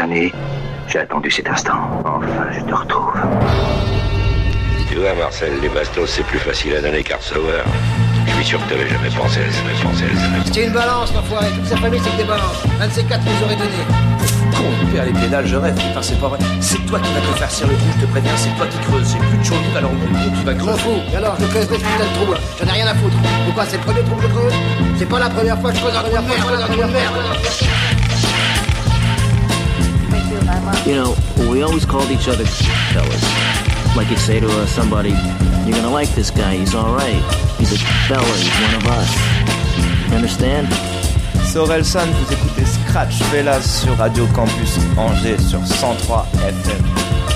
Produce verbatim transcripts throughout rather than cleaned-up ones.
années, j'ai attendu cet instant. Enfin, je te retrouve. Tu vois, Marcel, les bastos, c'est plus facile à donner qu'à recevoir. Je suis sûr que t'avais jamais pensé à ça, jamais pensé à ça. C'est une balance, l'enfoiré. Toute sa famille, c'est que des balances. Un de ces quatre nous aurait donné. Con, père, les pédales, je rêve. Putain, c'est pas vrai. C'est toi qui vas te faire cirer le trou, je te préviens. C'est toi qui creuses. J'ai plus de chaud alors mon con, tu vas Je m'en creuser. fous. Et alors, je creuse des putains de trous, là. J'en ai rien à foutre. Pourquoi, c'est le premier trou que je creuse? C'est pas la première fois que je creuse un trou de merde, un trou de merde. You know, we always called each other fellas. Like you'd say to uh, somebody, you're gonna like this guy, he's alright. He's a fella, he's one of us. You understand? C'est Orelsan, vous écoutez Scratch Fellas sur Radio Campus Angers sur cent trois F M.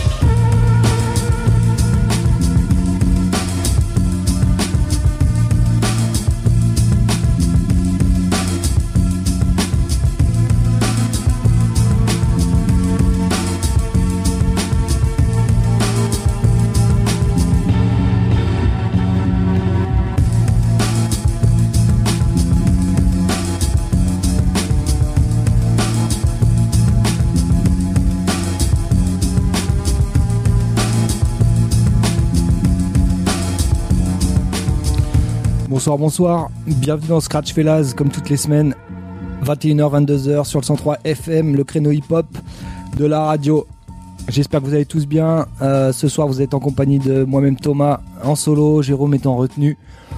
Bonsoir, bonsoir, bienvenue dans Scratch Fellas comme toutes les semaines, vingt et une heures vingt-deux heures sur le cent trois F M, le créneau hip-hop de la radio. J'espère que vous allez tous bien. Euh, ce soir vous êtes en compagnie de moi-même Thomas en solo, Jérôme est en retenue.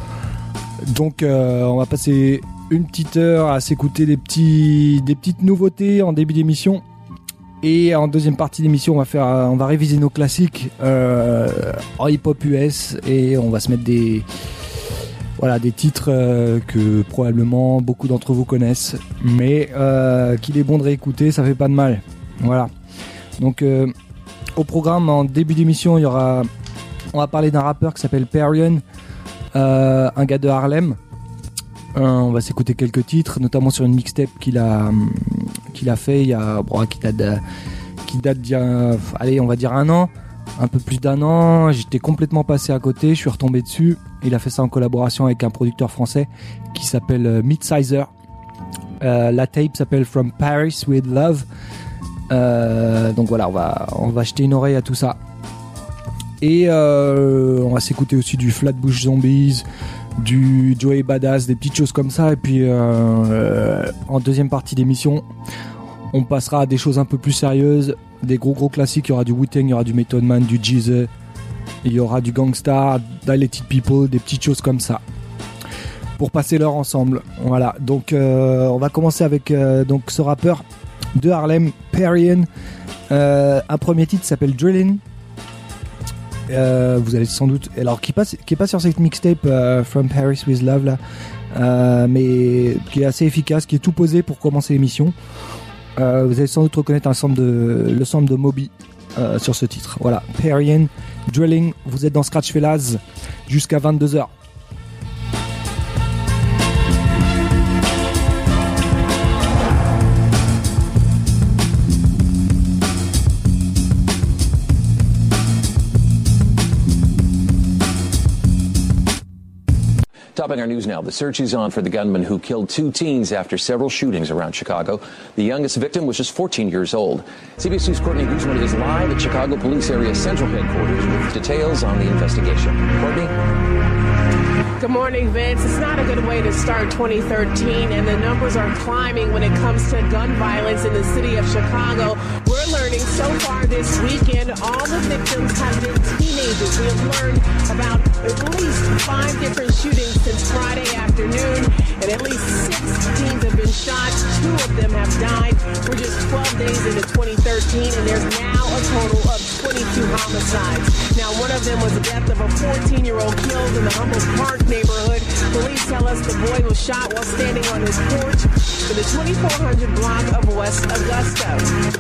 Donc euh, on va passer une petite heure à s'écouter des, petits, des petites nouveautés en début d'émission. Et en deuxième partie d'émission on va, faire, on va réviser nos classiques euh, en hip-hop U S et on va se mettre des... Voilà, des titres euh, que probablement beaucoup d'entre vous connaissent, mais euh, qu'il est bon de réécouter, ça fait pas de mal. Voilà. Donc, euh, au programme, en début d'émission, il y aura, on va parler d'un rappeur qui s'appelle Parian, euh, un gars de Harlem. Euh, on va s'écouter quelques titres, notamment sur une mixtape qu'il a, qu'il a fait il y a, bon, qui date, de, qui date d'il y a, allez, on va dire un an. Un peu plus d'un an, j'étais complètement passé à côté, je suis retombé dessus. Il a fait ça en collaboration avec un producteur français qui s'appelle euh, Midsizer. Euh, la tape s'appelle From Paris with Love. Euh, donc voilà, on va, on va jeter une oreille à tout ça. Et euh, on va s'écouter aussi du Flatbush Zombies, du Joey Badass, des petites choses comme ça. Et puis euh, euh, en deuxième partie d'émission, on passera à des choses un peu plus sérieuses. Des gros gros classiques, il y aura du Wu-Tang, il y aura du Method Man, du Jeezy, il y aura du Gangstar, Dilated People, des petites choses comme ça. Pour passer l'heure ensemble. Voilà, donc euh, on va commencer avec euh, donc, ce rappeur de Harlem, Parian. Euh, un premier titre s'appelle Drillin'. Euh, vous allez sans doute... Alors, qui passe, qui est pas sur cette mixtape euh, From Paris with Love, là, euh, mais qui est assez efficace, qui est tout posé pour commencer l'émission. Euh, vous allez sans doute reconnaître un sample de, le sample de Moby euh, sur ce titre. Voilà, Parian, Drilling, vous êtes dans Scratch Fellas jusqu'à vingt-deux heures. Topping our news now, the search is on for the gunman who killed two teens after several shootings around Chicago. The youngest victim was just fourteen years old. C B S News' Courtney Guzman is live at Chicago Police Area Central Headquarters with details on the investigation. Courtney? Good morning, Vince. It's not a good way to start twenty thirteen, and the numbers are climbing when it comes to gun violence in the city of Chicago. We're learning so far this weekend, all the victims have been teenagers. We have learned about at least five different shootings since Friday afternoon, and at least six teens have been shot. Two of them have died. We're just twelve days into twenty thirteen, and there's now a total of twenty-two homicides. Now, one of them was the death of a fourteen-year-old killed in the Humboldt Park neighborhood. Police tell us the boy was shot while standing on his porch in the twenty-four hundred block of West Augusta.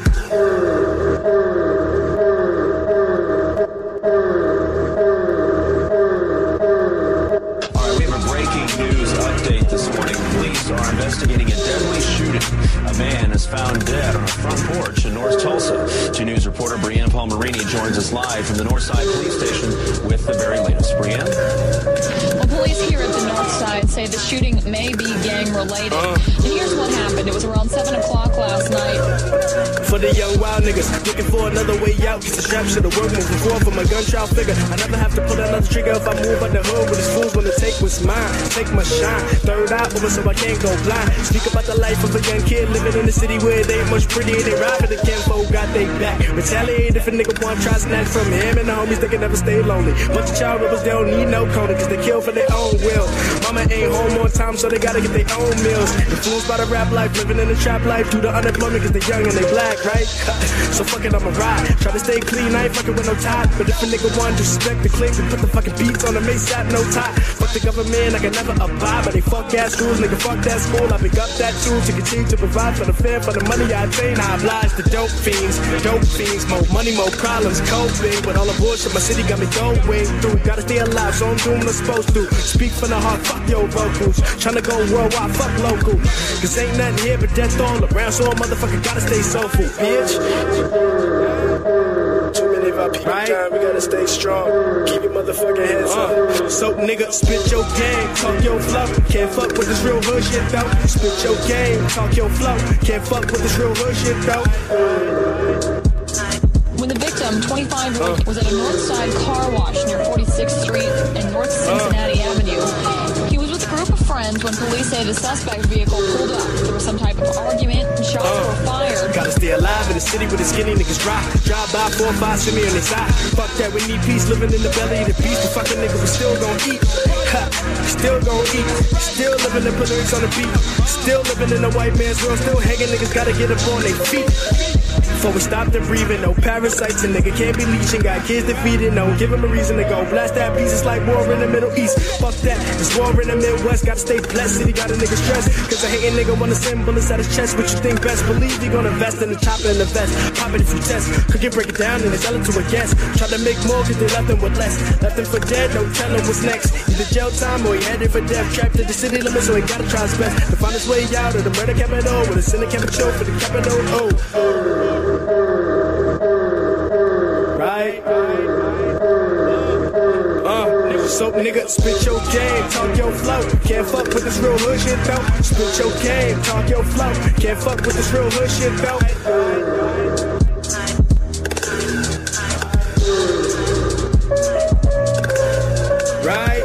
All right, we have a breaking news update this morning. Police are investigating a deadly shooting. A man is found dead on a front porch in North Tulsa. two News reporter Brianne Palmerini joins us live from the Northside Police Station with the very latest. Brianne? Well, police here at the Northside say the shooting may be gang-related. Uh. And here's what happened. It was around seven o'clock last night. For the young wild niggas looking for another way out, cause the strap should've worked moving forward for my gun trial figure. I never have to pull another trigger if I move out the hood, but these fools wanna take what's mine, take my shine. Third eye open so I can't go blind. Speak about the life of a young kid living in the city where it ain't much pretty. They ride for the kinfolk, got they back. Retaliate if a nigga want try snatch from him and the homies, they can never stay lonely. Bunch of child rebels, they don't need no coding, cause they kill for their own will. Mama ain't home on time, so they gotta get their own meals. Influenced by the rap life, living in the trap life, due to unemployment, cause they young and they black, right? So fuck it, I'ma ride. Try to stay clean, I ain't fucking with no tie. But if a nigga want to disrespect the click and put the fucking beats on the ASAP, no tie. Fuck the government, I can never abide, but they fuck ass rules, nigga, fuck that school. I pick up that tool to continue to provide for the fair, for the money I attain. I oblige the dope fiends, dope fiends, more money, more problems, coping. With all the bullshit, my city got me going through. Gotta stay alive, so I'm doing what I'm supposed to. Speak from the heart, fuck your vocals. Tryna go worldwide, fuck local. Cause ain't nothing here but death all around, so a motherfucker gotta stay soulful, bitch. Too many of our people right? Time, we gotta stay strong. Keep your motherfucking heads uh. up. So nigga, spit your game, talk your flow. Can't fuck with this real hood shit though. Spit your game, talk your flow. Can't fuck with this real hood shit though. When the victim, twenty-five-year-old, uh. was at a north side car wash near forty-sixth Street and North Cincinnati uh. Avenue, he was with a group of friends when police say the suspect vehicle pulled up. There was some type of argument and shots uh. were fired. Gotta stay alive in the city where the skinny niggas dry. Drive by four or five, send me on their side. Fuck that, we need peace, living in the belly of the beast. The fucking nigga, we still gon' eat. Ha, still gon' eat. Still living in lyrics on the beat. Still living in the white man's world. Still hanging, niggas gotta get up on their feet. Before we stop the breathing, no parasites, and nigga can't be leeching. Got kids defeated, no, give him a reason to go. Blast that piece, it's like war in the Middle East. Fuck that, it's war in the Midwest. Gotta stay blessed, city got a nigga stressed. Cause a hating nigga wanna send bullets at his chest. What you think best? Believe he gonna invest in the chopper and the vest. Pop it if you test. Cook it, break it down, and then sell it to a guest. Try to make more, cause they left him with less. Left him for dead, no telling what's next. Either jail time or he headed for death. Trapped to the city limits, so he gotta try his best to find his way out of the murder capital. With a sinner capital for the capital. Oh, oh. Right? Uh, so nigga, spit your game, talk your flow. Can't fuck with this real hood shit though. Spit your game, talk your flow. Can't fuck with this real hood shit though. Right?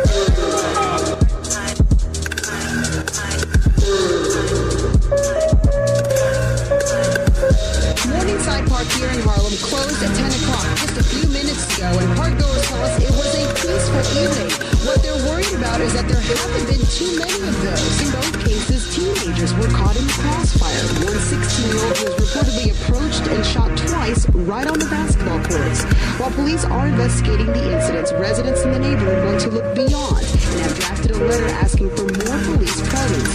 Morningside Park here in Harlem closed at ten o'clock just a few minutes ago, and parkgoers tell us it was a peaceful evening. What they're worried about is that there haven't been too many of those. In both cases, teenagers were caught in the crossfire. One sixteen-year-old was reportedly approached and shot twice right on the basketball courts. While police are investigating the incidents, residents in the neighborhood want to look beyond and have drafted a letter asking for more police presence.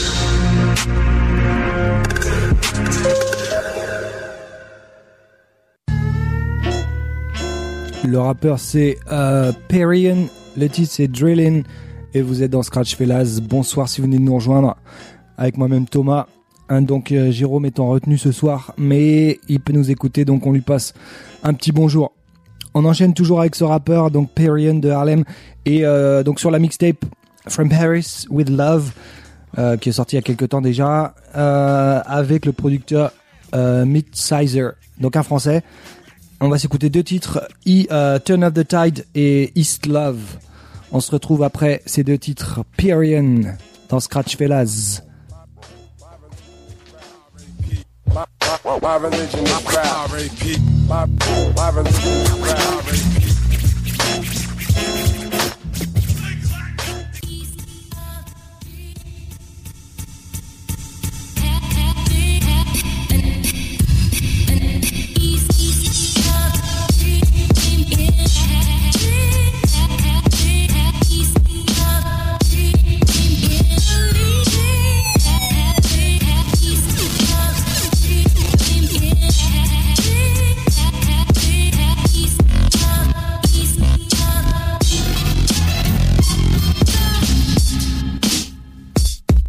Le rappeur c'est euh, Perrion, le titre c'est Drillin' et vous êtes dans Scratch Fellas. Bonsoir si vous venez de nous rejoindre avec moi-même Thomas. Hein, donc euh, Jérôme est en retenue ce soir mais il peut nous écouter, donc on lui passe un petit bonjour. On enchaîne toujours avec ce rappeur, donc Perrion de Harlem, et euh, donc sur la mixtape From Paris with Love euh, qui est sorti il y a quelques temps déjà, euh, avec le producteur euh, Midsizer, donc un français. On va s'écouter deux titres, e, uh, Turn of the Tide et East Love. On se retrouve après ces deux titres, Perrion, dans Scratch Fellas. My, my, my religion is proud. My, my religion is proud. East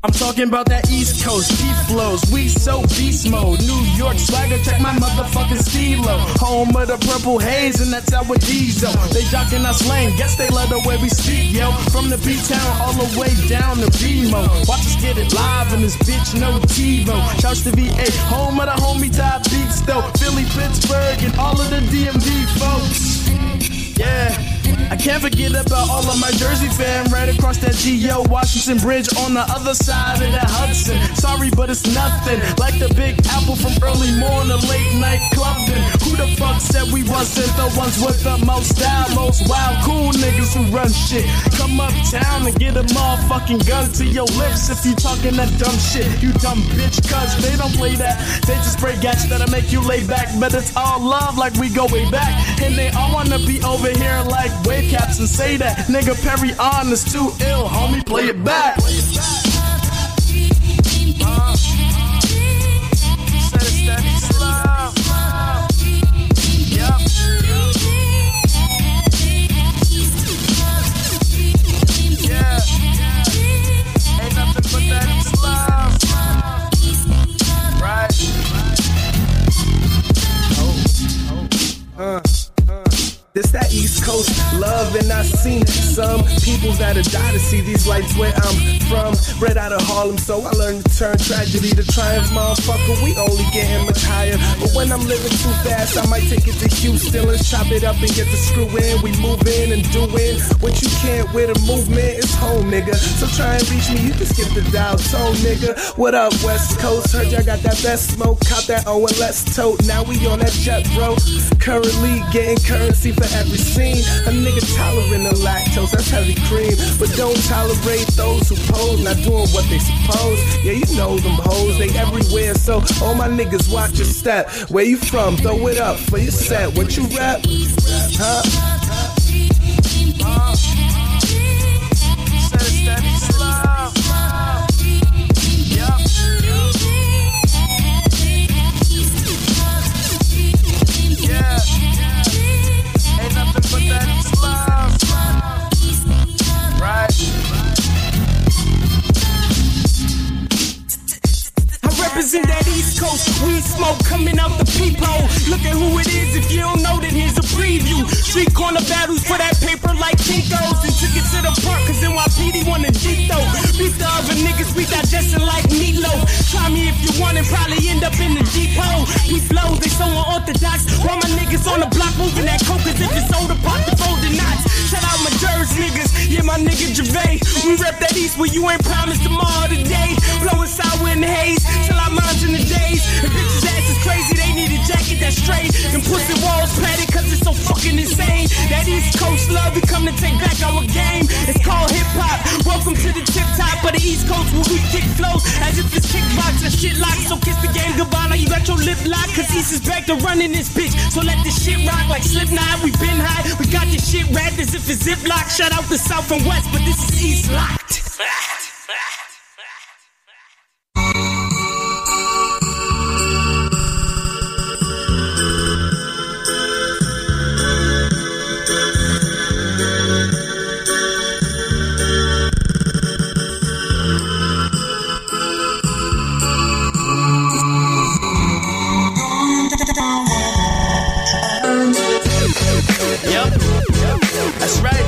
I'm talking about that East Coast, beef flows, we so beast mode. New York swagger, check my motherfucking stilo. Home of the purple haze, and that's our diesel. They jockin' our slang, guess they love the way we speak, yo. From the B-town all the way down to B-Mo. Watch us get it live in this bitch, no TiVo. Shouts to V A, home of the homie type beats though. Philly, Pittsburgh, and all of the D M V folks. Yeah. I can't forget about all of my Jersey fam right across that Geo Washington Bridge on the other side of the Hudson. Sorry, but it's nothing like the Big Apple from early morning to late night clubbing. Who the fuck said we wasn't the ones with the most style, most wild, cool niggas who run shit? Come uptown and get a motherfucking gun to your lips if you talking that dumb shit, you dumb bitch. Cause they don't play that. They just spray gas that'll make you lay back. But it's all love like we go way back. And they all wanna be over here like wave caps and say that nigga Perry on is too ill, homie, play it back. Uh, said it's steady slow. Yep. Yeah. Ain't nothing but that slow. Right. Oh. Uh. This that East Coast love, and I seen some peoples that'll die to see these lights where I'm from. Bred out of Harlem, so I learned to turn tragedy to triumph, motherfucker. We only getting much higher, but when I'm living too fast, I might take it to Houston. Let's chop it up and get the screw in. We move in and doing what you can't with a movement. It's home, nigga. So try and reach me, you can skip the dial tone, nigga. What up, West Coast? Heard y'all got that best smoke, cop that O and less tote. Now we on that jet, bro. Currently getting currency for every scene. A nigga tolerant of lactose, that's heavy cream. But don't tolerate those who pose, not doing what they suppose. Yeah, you know them hoes, they everywhere. So all my niggas watch your step. Where you from? Throw it up for your set. What you rap? Huh? Uh, said it's steady slow. Yup. Yeah. Ain't nothing but that love, right? I represent that East Coast, weed smoke coming out the peephole. Look at who it is, if you don't know, then here's a preview. Street corner battles for that paper like Kinko's. And took it to the park, cause N Y P D wanna deep though. Beat the other niggas, we digesting like meatloaf. Try me if you want and probably end up in the depot. We flow, they so unorthodox. While my niggas on the block moving that coke as if it's soda pop, the folding knots. Shout out my Jersey niggas, yeah my nigga Gervais. We rep that East where you ain't promised tomorrow today. Blowing sour in the haze, till I'm in the days. And bitches ass is crazy, they need a jacket that's straight. And pussy walls padded cause it's so fucking insane. That East Coast love, we come to take back our game. It's called hip hop. Welcome to the tip top of the East Coast where we kick flows as if it's kickbox and shit lock. So kiss the game goodbye, now you got your lip locked. Cause East is back to running this bitch. So let this shit rock like Slipknot. We been high, we got this shit wrapped as if it's ziplock. Shout out the South and West, but this is East locked. Yep, that's right.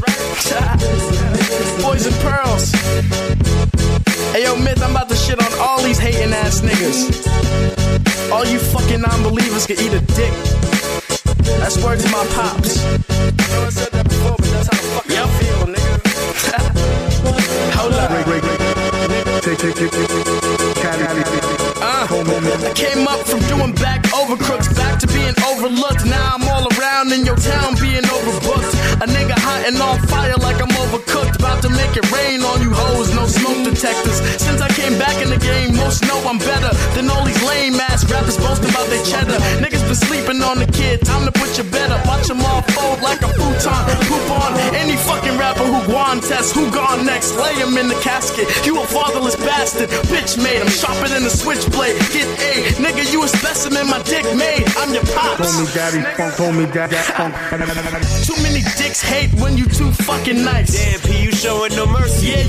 Boys and pearls. Hey yo, Myth, I'm about to shit on all these hating ass niggas. All you fucking non-believers can eat a dick. That's word to my pops. I know I said that before, but that's how the fuck yep. I feel, nigga. Hold up. Take, take, take, take. Uh, I came up from doing back over crooks, back to being overlooked. Now I'm all around in your town being overbooked. A nigga hot and on fire like I'm overcooked. About to make it rain on you hoes, no smoke detectors. Since I came back in the game, most know I'm better than all these lame ass rappers boasting about their cheddar. Niggas been sleeping on the kid, time to put your bed up. Watch them all fold like a futon. Poop on any fucking rapper who guan test. Who gone next? Lay him in the casket. You a fatherless bastard. Bitch made him sharper than a switchblade. Get A, nigga, you a specimen, my dick made. I'm your pops. Call me daddy, funk, call me daddy, funk. Too many dicks hate when you too fucking nice. Damn, P, you showing no mercy. Yeah, you fucking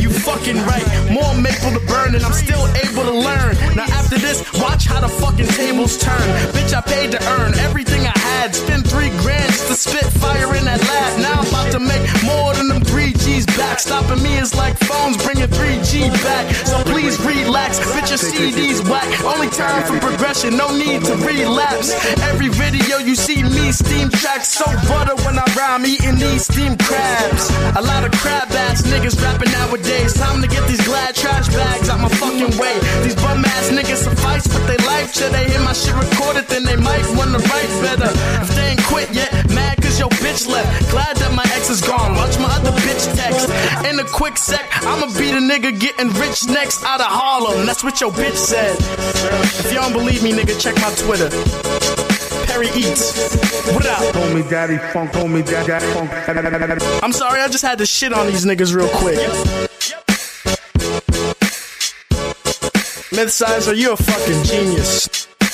fucking right. More maple to burn and I'm still able to learn. Now after this, watch how the fucking tables turn. Bitch, I paid to earn everything I had. Spend three grand just to spit fire in that lab. Now I'm about to make more than them three G's back. Stopping me is like phones bringing three G back. So please relax, bitch, your C D's whack. Only time for progression, no need to relapse. Every video you see me steam tracks. So butter when I rhyme, eating these steamed crabs. A lot of crab ass niggas rapping nowadays. Time to get these glad trash bags out my fucking way. These bum ass niggas suffice with their life. Should they hear my shit recorded, then they might wanna write better. If they ain't quit yet, mad cause your bitch left. Glad that my ex is gone, watch my other bitch text. In a quick sec, I'ma be the nigga getting rich next out of Harlem. That's what your bitch said. If you don't believe me, nigga, check my Twitter. Perry Eats. What up? Call me Daddy Funk, call me Daddy Funk. I'm sorry, I just had to shit on these niggas real quick. Mythsizer, you a fucking genius.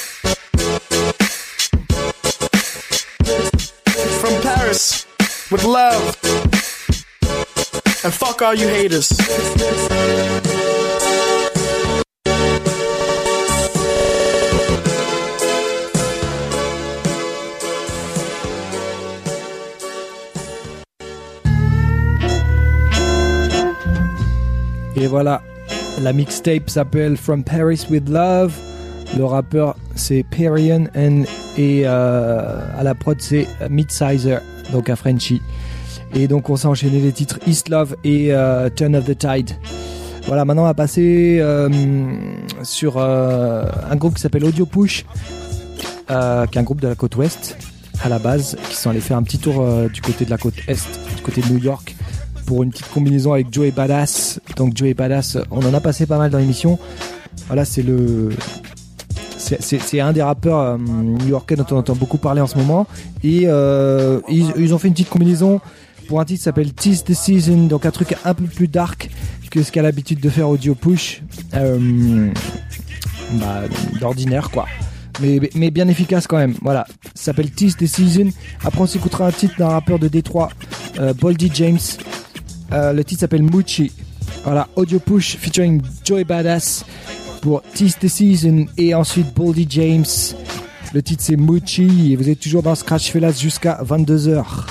From Paris, with love. And fuck all you haters. Et voilà, la mixtape s'appelle From Paris with Love. Le rappeur c'est Perian and, et euh, à la prod c'est Mythsizer, donc un Frenchie. Et donc on s'est enchaîné les titres East Love et euh, Turn of the Tide. Voilà, maintenant on va passer euh, sur euh, un groupe qui s'appelle Audio Push, euh, qui est un groupe de la côte ouest à la base, qui sont allés faire un petit tour euh, du côté de la côte est, du côté de New York, pour une petite combinaison avec Joey Badass. Donc Joey Badass, on en a passé pas mal dans l'émission. Voilà, c'est le c'est, c'est, c'est un des rappeurs euh, new-yorkais dont on entend beaucoup parler en ce moment. Et euh, ils, ils ont fait une petite combinaison pour un titre qui s'appelle Tis the Season, donc un truc un peu plus dark que ce qu'a l'habitude de faire Audio Push, euh, bah, d'ordinaire quoi. Mais, mais bien efficace quand même. Voilà, ça s'appelle Tis the Season. Après on s'écoutera un titre d'un rappeur de Détroit, euh, Boldy James. Euh, le titre s'appelle Moochie. Voilà, Audio Push featuring Joey Badass pour Tis the Season, et ensuite Boldy James. Le titre c'est Moochie et vous êtes toujours dans Scratch Fellas jusqu'à vingt-deux heures.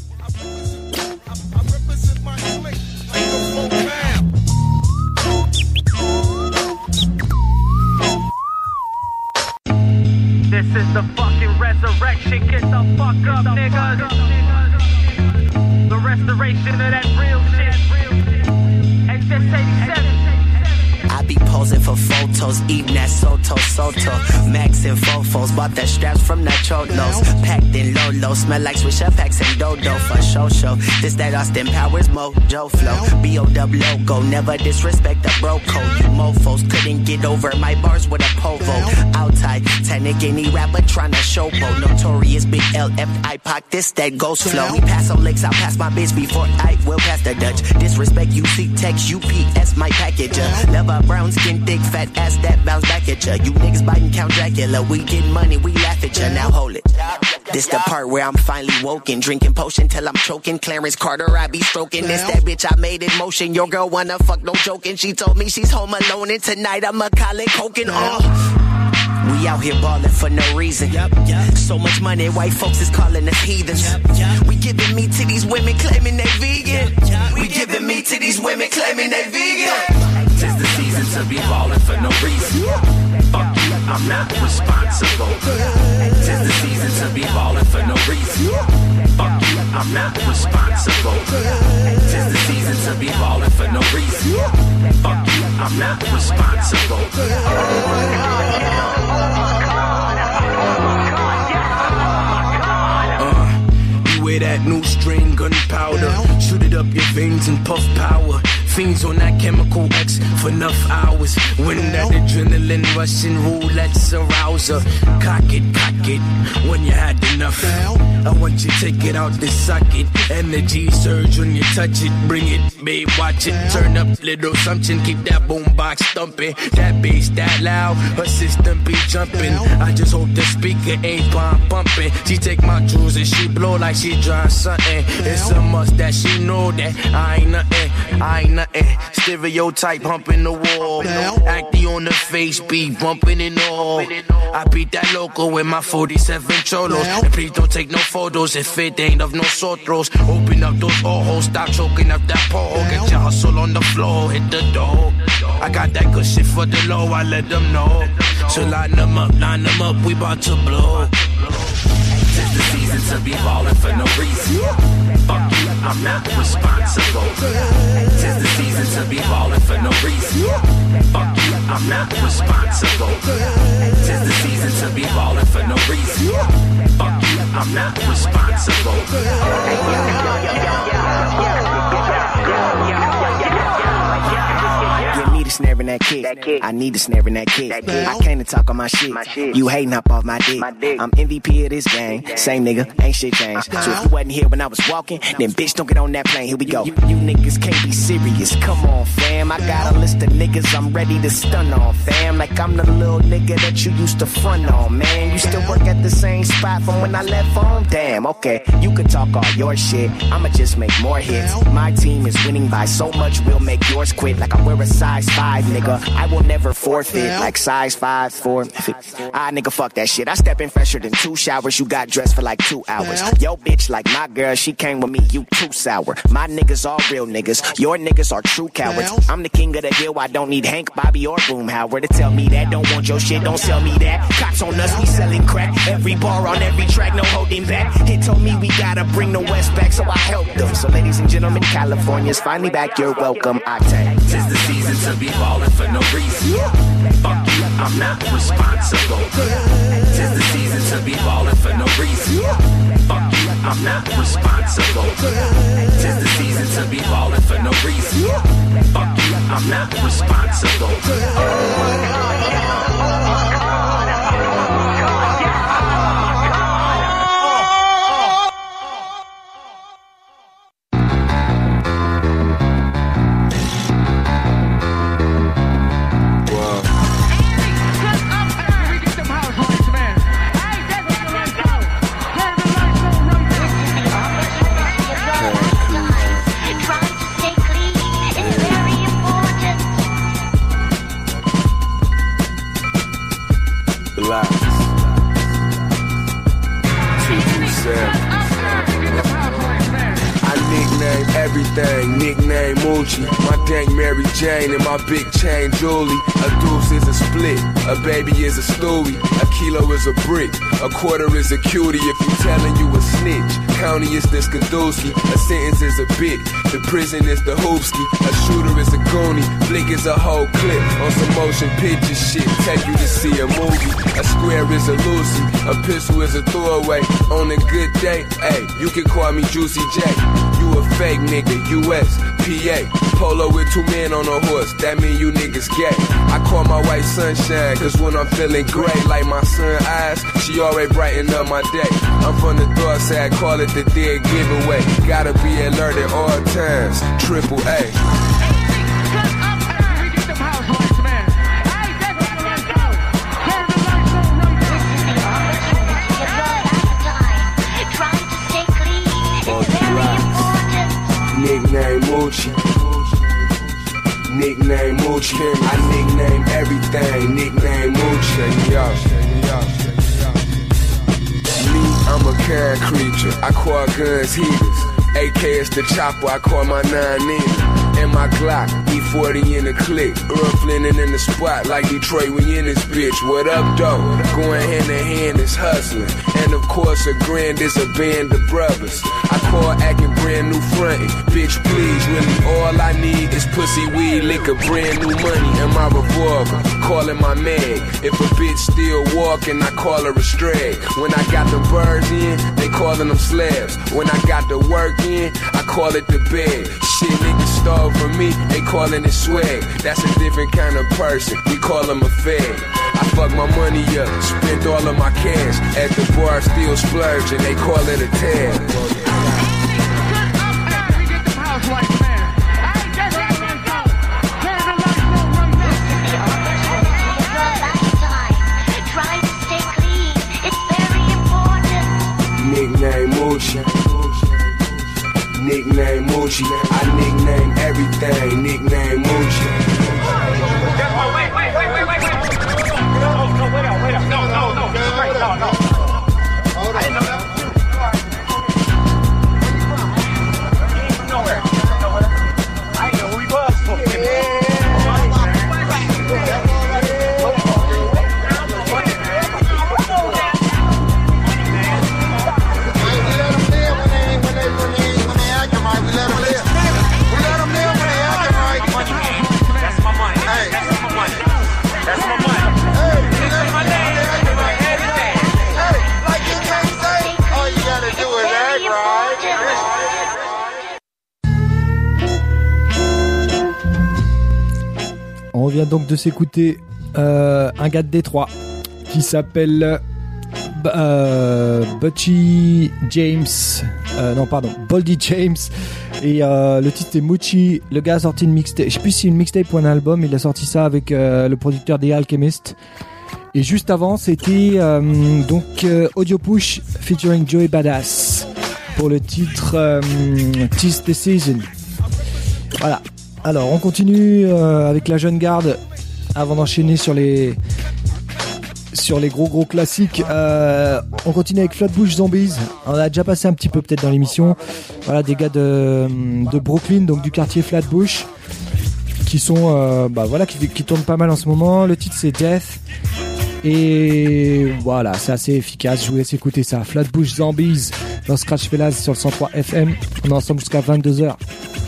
This is the fucking resurrection. Get the fuck up, niggas. The restoration of that real shit. H S eighty-seven. I be posing for photos, eating that Soto Soto. Max and Fofos, bought the straps from Nacho Nos. Packed in Lolo, smell like Swisher packs and Dodo for show show. This that Austin Powers Mojo flow. B O W logo, never disrespect the bro code. You mofos couldn't get over my bars with a povo. Outside, Titanic, any rapper trying to showboat. Notorious Big L F I Pac, this that ghost flow. We pass on licks, I'll pass my bitch before I will pass the Dutch. Disrespect, you see text, U P S, my package. Love a brown skin, thick, fat ass that bounce back at ya. You niggas biting Count Dracula, we get money, we laugh at ya. Now hold it. This the part where I'm finally woken, drinking potion till I'm choking. Clarence Carter, I be stroking. This that bitch I made in motion. Your girl wanna fuck, no joking. She told me she's home alone and tonight I'ma call it coking. Oh. We out here ballin' for no reason. Yep, yep. So much money, white folks is calling us heathens. Yep, yep. We giving meat to these women claiming they vegan. Yep, yep. We giving meat to these women claiming they vegan. Tis the season to be ballin' for no reason. Fuck you, I'm not responsible. Tis the season to be ballin' for no reason. Fuck you, I'm not responsible. Tis the season to be ballin' for no reason. Fuck you, I'm not responsible. Wear that new strain gunpowder. Shoot it up your veins and puff power. Fiends on that chemical X for enough hours. When that adrenaline rushing roulette's a rouser. Cock it, cock it, when you had enough. I want you to take it out the socket. Energy surge when you touch it. Bring it, babe, watch it. Turn up little something, keep that boombox thumping. That bass that loud, her system be jumping. I just hope the speaker ain't bomb bumping. She take my jewels and she blow like she drawing something. It's a must that she know that I ain't nothing, I ain't nothing. nothing. Stereotype humping the wall. Acting on the face, beat bumping and all. I beat that loco with my forty-seven cholos. And please don't take no photos if it ain't of nosotros. Open up those ojos, stop choking up that pole. Get your hustle on the floor, hit the door. I got that good shit for the low, I let them know. So line them up, line them up, we bout to blow. Tis the season to be ballin' for no reason. Fuck you, I'm not responsible. Tis the season to be ballin' for no reason. Fuck you, I'm not responsible. Tis the season to be ballin' for no reason. Fuck you, I'm not responsible. Give me the snare and that kick. I need the snare and that kick. I came to talk on my shit. You hating up off my dick. I'm M V P of this game. Same nigga, ain't shit changed. So if you wasn't here when I was walking, then bitch don't get on that plane. Here we go. You, you niggas can't be serious. Come on, fam. I got a list of niggas I'm ready to stun on, fam. Like I'm the little nigga that you used to front on, man. You still work at the same spot from when I left home? Damn, okay. You can talk all your shit. I'ma just make more hits. My team is winning by so much, we'll make yours quit. Like I wear a size five, nigga. I will never forfeit. Like size five, four. Ah, nigga, fuck that shit. I step in fresher than two showers. You got dressed for like two hours. Yo, bitch, like my girl, she came with me. You too sour. My niggas all real niggas. Your niggas are true cowards. I'm the king of the hill. I don't need Hank, Bobby, or Boom Howard to tell me that. Don't want your shit. Don't sell me that. Cops on us. We selling crack. Every bar on every track. No holding back. Hit told me we gotta bring the West back, so I helped them. So, ladies and gentlemen, California's finally back. You're welcome. I take. Tis the season to be ballin' for no reason. Fuck you, I'm not responsible. Tis the season to be ballin' for no reason. Fuck you, I'm not responsible. Tis the season to be ballin' for no reason. Fuck you, I'm not responsible. Everything, nickname Moochie. My dang Mary Jane and my big chain Julie. A deuce is a split, a baby is a Stewie. A kilo is a brick, a quarter is a cutie. If you telling you a snitch, county is the Skadooski. A sentence is a bit, the prison is the hoopski. A shooter is a goonie, flick is a whole clip. On some motion picture shit, take you to see a movie. A square is a Lucy, a pistol is a throwaway. On a good day, hey, you can call me Juicy J. You a fake nigga, U S, P A. Polo with two men on a horse, that mean you niggas gay. I call my white sunshine, cause when I'm feeling gray, like my sun eyes, she always brighten up my day. I'm from the dark side, call it the dead giveaway. Gotta be alert at all times, triple A. Nickname Moochie. Nickname Moochie. I nickname everything. Nickname Moochie. Yo. Me, I'm a kind creature. I call guns heaters. A K is the chopper. I call my nine Nina. And my Glock, E forty in the click. Earl Flinnin in the spot like Detroit, we in this bitch. What up, though? Going hand in hand is hustling. And of course, a grand is a band of brothers. I call acting brand new frontin'. Bitch, please, really all I need is pussy, weed, liquor, brand new money, and my revolver. Calling my mag. If a bitch still walking, I call her a strag. When I got them birds in, they callin' them slabs. When I got the work in, I call it the bag. Shit, niggas stole from me, they callin' it swag. That's a different kind of person, we call him a fag. I fuck my money up, spent all of my cash. At the bar, still splurging, they call it a tab. Nickname Moochie. Nickname Moochie. I nickname everything. nickname Moochie. Oh, wait, wait, wait, wait, wait, wait. No, no, wait up, wait up. No, no, no. Right, no, no. I didn't know that. He ain't from nowhere. I didn't know who he was. On vient donc de s'écouter euh, un gars de Détroit qui s'appelle euh, Butchie James, euh, non pardon, Boldy James, et euh, le titre est Moochie. Le gars a sorti une mixtape, je sais plus si une mixtape ou un album, il a sorti ça avec euh, le producteur des Alchemist. Et juste avant c'était euh, donc euh, Audio Push featuring Joey Badass pour le titre euh, Tis the Season. Voilà. Alors on continue euh, avec la jeune garde avant d'enchaîner sur les sur les gros gros classiques. Euh, on continue avec Flatbush Zombies. On a déjà passé un petit peu peut-être dans l'émission. Voilà, des gars de, de Brooklyn, donc du quartier Flatbush, qui sont euh, bah voilà qui, qui tournent pas mal en ce moment. Le titre c'est Death. Et voilà, c'est assez efficace. Je vous laisse écouter ça. Flatbush Zombies dans Scratch Fellas sur le cent trois F M. On est ensemble jusqu'à vingt-deux heures.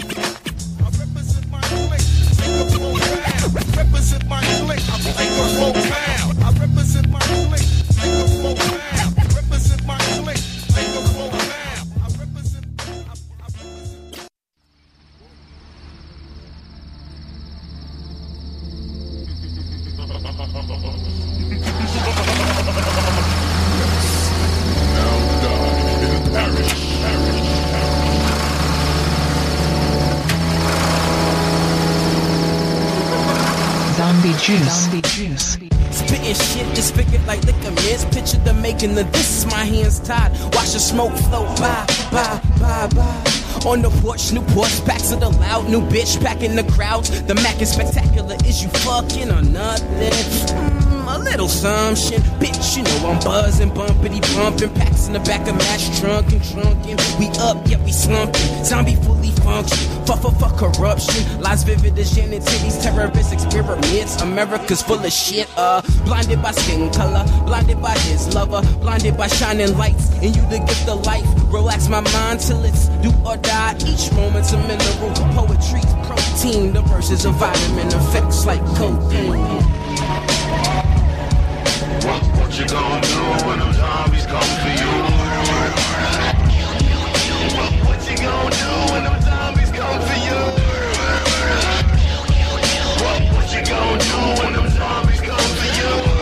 Juice. Juice. Spitting shit, disfigured like liquor mints. Picture the making of this is my hands tied. Watch the smoke float by, by, by, by. On the porch, new Porsche packs of the loud new bitch packing the crowds. The Mac is spectacular. Is you fucking or nothing? Mm, a little assumption, bitch. You know I'm buzzing, bumpity bumping. Packs in the back of match trunk and trunking. We up, yeah we slumping. Zombie fully function. Fuck, fuck, fuck corruption. Lies vivid as gin and titties. Terrorist experiments. America's full of shit. Uh, blinded by skin color, blinded by his lover, blinded by shining lights. And you the gift of life. Relax my mind till it's do or die. Each moment's a mineral, poetry, protein. The verses of vitamin effects like codeine. What, what you gonna do when them zombies come for you? What, what you gonna do when them zombies come for you? What, what you gonna do when them zombies come for you?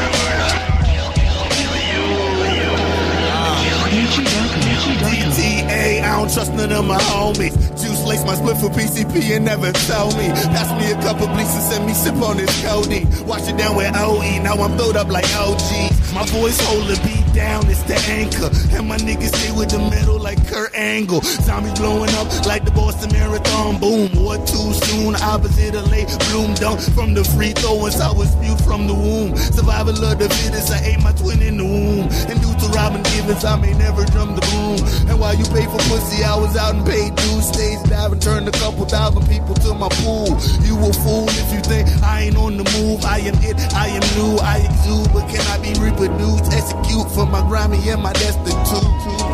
D T A, I don't trust none of my homies. Juice lace my split for P C P and never told me. Pass me a couple bleaks and send me sip on this codeine. Wash it down with O E, now I'm throwed up like O Gs. My boys hold the beat down, it's the anchor. And my niggas stay with the metal like Kurt Angle. Zombies blowing up like the Boston Marathon. Boom, or too soon, opposite of late bloom. Dunk from the free throw, I was spewed from the womb. Survival of the fittest, I ate my twin in the womb. And due to Robin Givens, I may never drum the boom. And while you pay for pussy, I was out and paid dues. Stage diving, turned a couple thousand people to my pool. You a fool if you think I ain't on the move. I am it, I am new, I exude, but can I be reproduced? Execute for my Grammy and my destitute.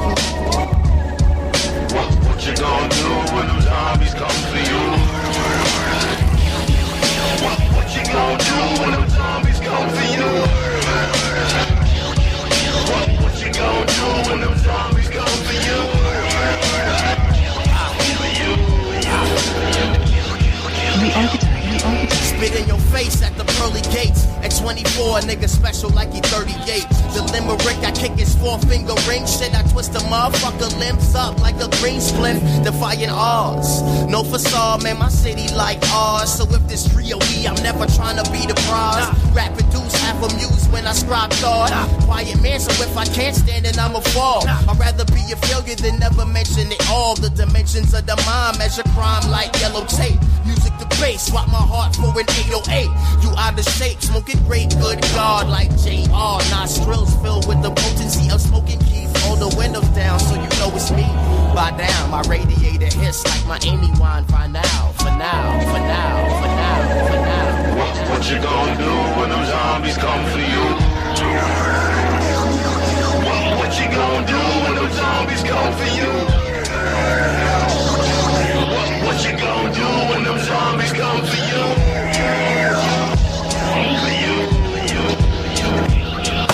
What, what you gonna do when them zombies come for you? What, what you gonna do when them zombies come for you? What, what you gonna do when them zombies come for you? The architect, the architect. Spit in your face at the pearly gates. At twenty-four, nigga special like he thirty-eight. The limerick, I kick his four finger ring. Shit, I twist a motherfucker limbs up like a green spliff. Defying odds. No facade, man, my city like ours. So if this trio E, I'm never trying to be the prize. Rapping do muse, half amused when I scribe thought. Quiet man, so if I can't stand it, I'ma fall. I'd rather be a failure than never mention it all. The dimensions of the mind measure crime like yellow tape. Music the bass, swap my heart for an eight oh eight. You out of shape, smoking great, good God, like J R. Nostrils filled with the potency of smoking keys. Hold the windows down so you know it's me. By down, my radiator hiss like my Amy wine. Find out, for now, for now, for now, for now. What, what you gonna do when them zombies come for you? What, what you gonna do when them zombies come for you? What, what you gonna do when them zombies come for you? For you, for you, for you.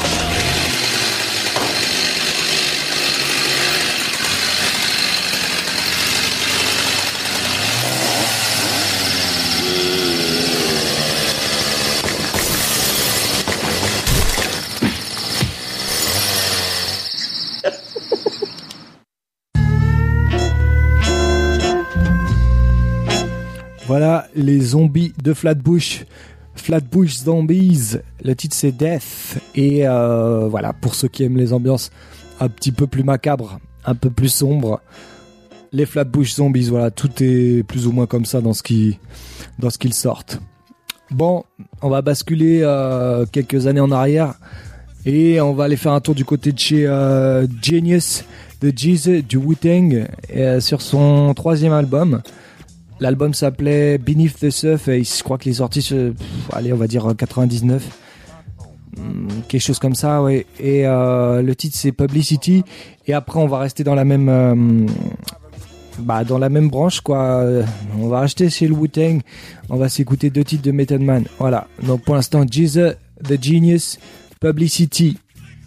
Voilà les zombies de Flatbush, Flatbush Zombies. Le titre c'est Death et euh, voilà pour ceux qui aiment les ambiances un petit peu plus macabres, un peu plus sombres. Les Flatbush Zombies, voilà, tout est plus ou moins comme ça dans ce qui, dans ce qu'ils sortent. Bon, on va basculer euh, quelques années en arrière et on va aller faire un tour du côté de chez euh, Genius de Jeezy du Wu-Tang euh, sur son troisième album. L'album s'appelait Beneath the Surface. Je crois qu'il est sorti sur, pff, allez, on va dire quatre-vingt-dix-neuf. Hum, quelque chose comme ça, ouais. Et euh, le titre c'est Publicity. Et après, on va rester dans la même, euh, bah, dans la même branche, quoi. On va acheter chez le Wu-Tang. On va s'écouter deux titres de Method Man. Voilà. Donc pour l'instant, Jeezy, The Genius, Publicity.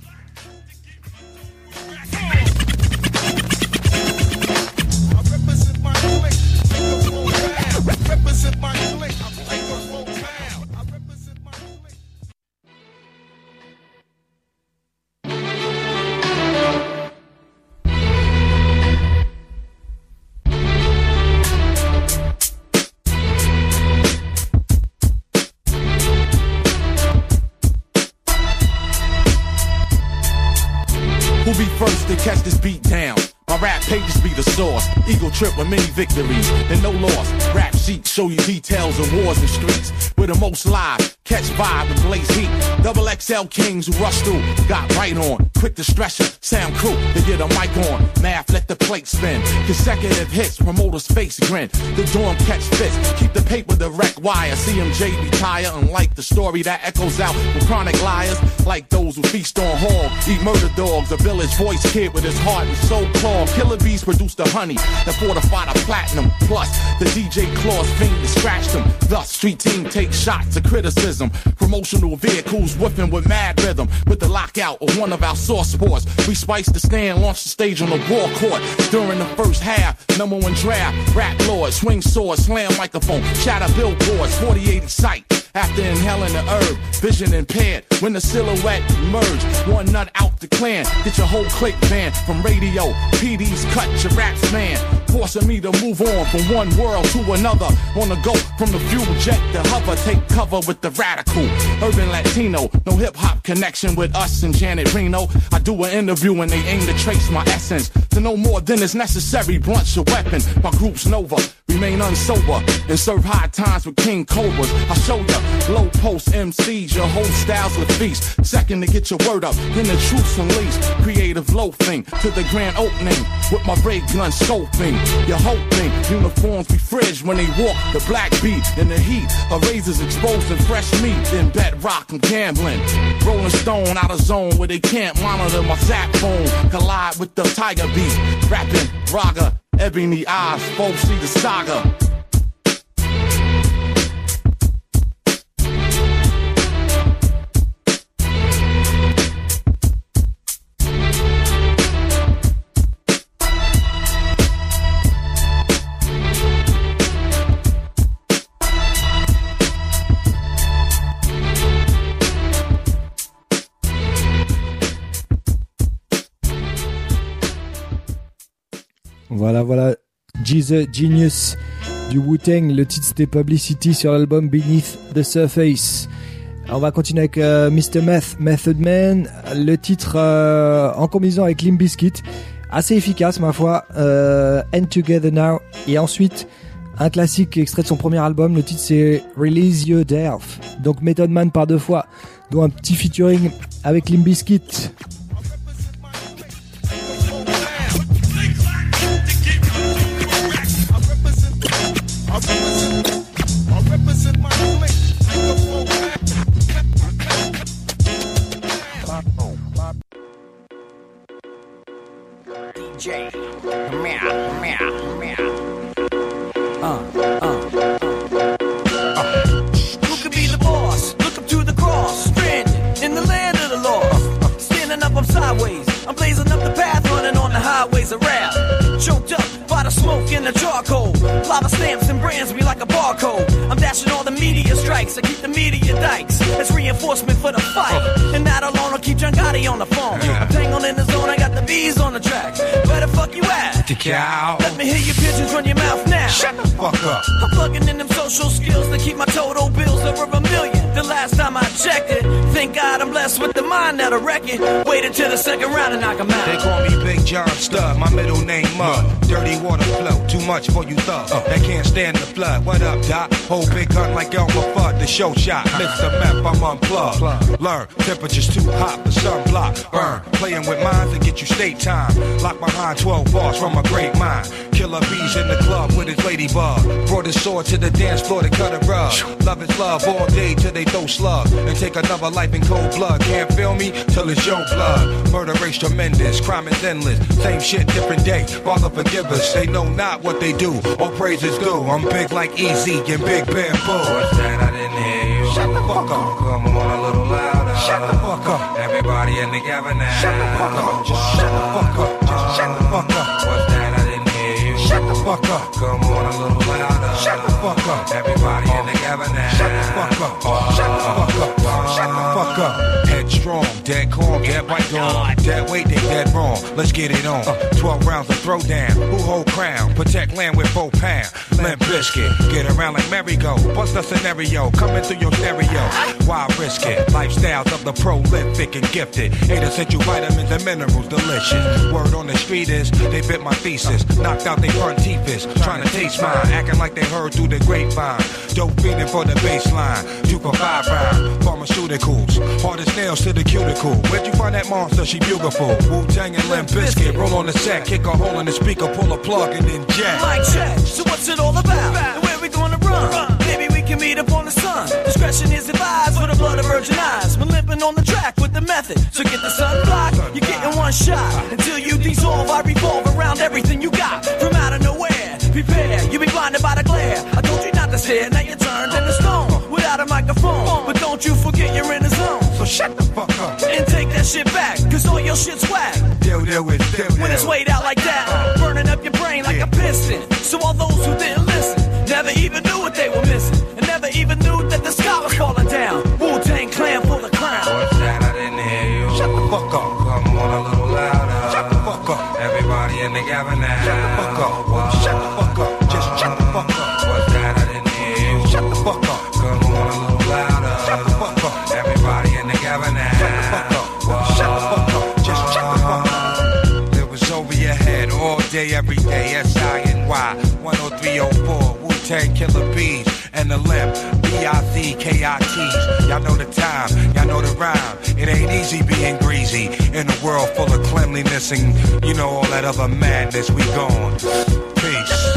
First to catch this beat down. My rap pages be the source. Eagle trip with many victories and no loss. Rap sheets show you details of wars and streets. We're the most live. Catch vibe and blaze heat. Double X L kings who rush through. Got right on. Quick to stretch it. Sound crew to get a mic on. Math let the plate spin. Consecutive hits. Promoters face grin. The dorm catch fits. Keep the paper direct wire. C M J retire. Unlike the story that echoes out from chronic liars. Like those who feast on hog. Eat murder dogs. A village voice kid with his heart and soul claw. Killer bees produce the honey that fortify the platinum. Plus, the D J claws fiend to scratch them. Thus, street team takes shots of criticism. Promotional vehicles whipping with mad rhythm. With the lockout of one of our source sports, we spiced the stand, launched the stage on the war court. During the first half, number one draft, rap lord, swing sword, slam microphone, shatter billboards, forty-eight sight. After inhaling the herb, vision impaired. When the silhouette emerged, one nut out the clan. Get your whole clique banned from radio. P D's cut your raps, man. Forcing me to move on from one world to another. On the go from the fuel jet to hover. Take cover with the radical. Urban Latino. No hip hop connection with us and Janet Reno. I do an interview and they aim to trace my essence. To know more than is necessary. Blunt's your weapon. My group's Nova. Remain unsober and serve high times with King Cobras. I show ya low post M Cs, your whole styles with feast. Second to get your word up, then the truth's unleashed. Creative loafing to the grand opening with my ray gun scoping. You're hoping uniforms be fridge when they walk the black beat in the heat. A razors exposed and fresh meat. Then bedrock and gambling. Rolling stone out of zone where they can't monitor my zap phone. Collide with the tiger beat. Rapping Raga. Ebony eyes, folks see the saga. Voilà, voilà, Jeezy, Genius du Wu-Tang. Le titre c'était Publicity sur l'album Beneath the Surface. On va continuer avec euh, mister Meth, Method Man, le titre euh, en combinaison avec Limp Bizkit, assez efficace ma foi, euh, End Together Now, et ensuite un classique extrait de son premier album, le titre c'est Release Your Death. Donc Method Man par deux fois, dont un petit featuring avec Limp Bizkit. D J, meow, meow, meow. Uh, uh, uh, uh. Who could be the boss? Look up to the cross, stranded in the land of the lost. Standing up, I'm sideways. I'm blazing up the path, running on the highways of rap. Choked up by the smoke and the charcoal. Lava stamps and brands me like a barcode. I'm dashing all the media strikes. I keep the media dikes. It's reinforcement for the fight. And that alone will keep John Gotti on the phone. I'm tangled in the zone, I got the bees on the track. Where the fuck you at? The cow. Let me hear your pigeons run your mouth now. Shut the fuck up. I'm plugging in them social skills to keep my total bills over a million. The last time I checked it, thank God I'm blessed with the mind that'll wreck it. Wait until the second round and knock 'em out. They call me Big John Stud, my middle name Mud. Dirty water flow, too much for you thug. Uh, they can't stand the flood. What up, Doc? Hold big gun like Elmer Fudd, the show shot. Mister Meth, I'm unplugged. Learn, temperature's too hot, the sunblock. Burn, playing with minds and get you state time. Lock behind twelve bars from a great mind. Killer bees in the club with his ladybug. Brought his sword to the dance floor to cut a rug. Love is love all day till they throw slug. And take another life in cold blood. Can't feel me till it's your blood. Murder rate's tremendous, crime is endless. Same shit, different day. Father forgive us, they know not what they do. All praise is due. I'm big like Easy and Big Bamboo. What's that? I didn't hear you. Shut the fuck up. Come on a little louder. Shut the fuck up. Everybody in together now. Shut the fuck up. Just shut the fuck up. Just shut the fuck up. What's that? I didn't hear you. Shut the fuck up. Come on a little louder. Shut the fuck up. Everybody in together now. Shut the fuck up. Shut the fuck up. Shut the fuck up. Headstrong, dead calm, get right on. Dead weight, they dead wrong. Let's get it on. Twelve rounds of throwdown. Who hold crown? Protect land with four pound. Limp Biscuit, get around like merry-go. Bust a scenario, coming through your stereo. Why risk it? Lifestyles of the prolific and gifted. Eight essential vitamins and minerals, delicious. Word on the street is, they bit my thesis. Knocked out they front teeth is, trying to taste mine. Acting like they heard through the grapevine. Dope feeding for the baseline. Two for five round. Pharmaceuticals. Hardest nails to the cuticle. Where'd you find that monster? She beautiful. Wu-Tang and Limp Bizkit. Roll on the set, kick a hole in the speaker, pull a plug and then jack. Mic check. So what's it all about? And where we gonna run? run? Maybe we can meet up on the sun. Discretion is advised for the blood of virgin eyes. We're limping on the track with the method. So get the sunblock. You're getting one shot. Until you dissolve, I revolve around everything you got. From out of nowhere, prepare. You've been blinded by the glare. I told you not to stare. Now you're turned into stone without a microphone. But don't you forget you're in the zone. So shut the fuck up and take that shit back. Cause all your shit's whack. Deal, deal with, deal, when it's weighed out like that, burning up your brain like a piston. So all those who didn't listen never even knew what they were missing, and never even knew that the sky was falling down. Wu-Tang Clan for the crown. What's that? I didn't hear you. Shut the fuck up. Come on a little louder. Shut the fuck up. Everybody in together now. Shut the fuck up. Whoa. Shut the fuck up. Just shut the fuck up. What's that? I didn't hear you. Shut the fuck up. Come on a little louder. Shut the fuck up. Everybody in together now. Shut the fuck up. Whoa. Shut the fuck up. Just shut the fuck up. It was over your head all day, every day. S I N Y one oh three oh four. Wu-Tang Killer Bees and the Limp B I C K I Ts. Y'all know the time, y'all know the rhyme. It ain't easy being greasy in a world full of cleanliness and you know all that other madness. We gone. Peace.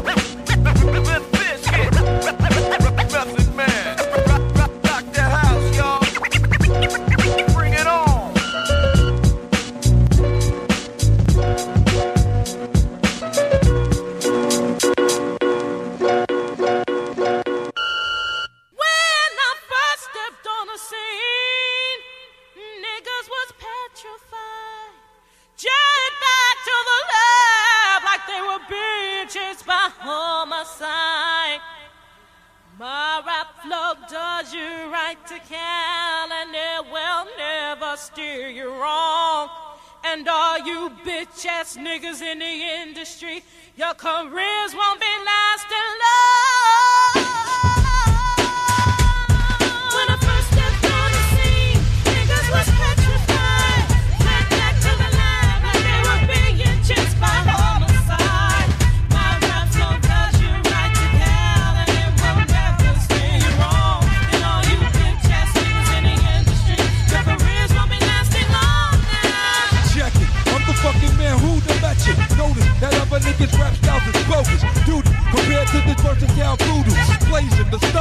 My rap flow does you right to count, and it will never steer you wrong. And all you bitch ass niggas in the industry, your careers won't be lasting long. When I first stepped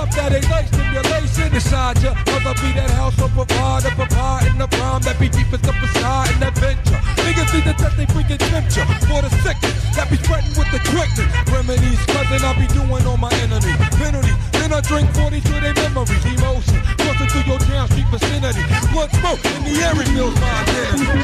up that ain't like stimulation inside ya. Mother be that house of provider, provide in the prime that be deepest up inside in that venture. Niggas need to test they freaking temperature for the sickness that be spreading with the quickness. Remedies, cousin, I be doing on my enemy. Penalty, then I drink forty to their memories. Emotion, crossing through your down street vicinity. Blood smoke in the air, it feels my identity.